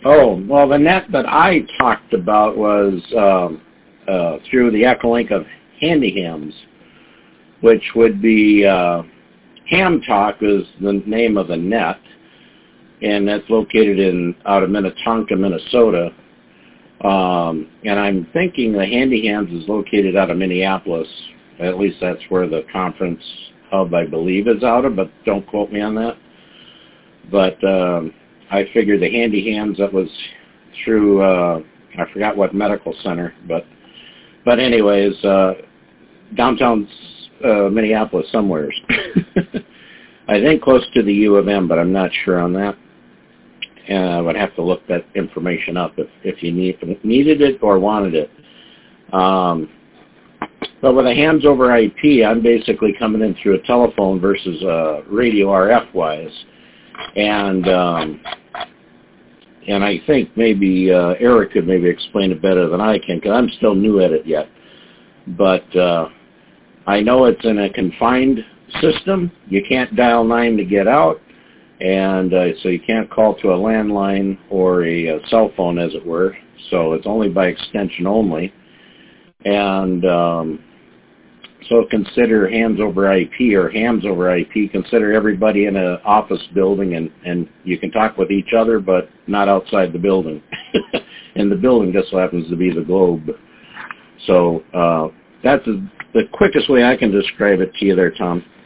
Oh, well, the net that I talked about was through the Echolink of Handyhams, which would be Ham Talk is the name of the net, and that's located out of Minnetonka, Minnesota. And I'm thinking the Handyhams is located out of Minneapolis. At least that's where the conference hub, I believe, is out of, but don't quote me on that. But I figured the Handyhams, that was through, I forgot what medical center, but anyways, downtown Minneapolis somewheres. I think close to the U of M, but I'm not sure on that. I would have to look that information up if you needed it or wanted it. But with a hams over IP, I'm basically coming in through a telephone versus radio RF-wise. And I think maybe Eric could maybe explain it better than I can, because I'm still new at it yet. But I know it's in a confined system. You can't dial 9 to get out. And so you can't call to a landline or a cell phone, as it were. So it's only by extension only. And so consider hands over IP or hams over IP. Consider everybody in an office building, and you can talk with each other, but not outside the building. And the building just so happens to be the globe. So that's the quickest way I can describe it to you there, Tom.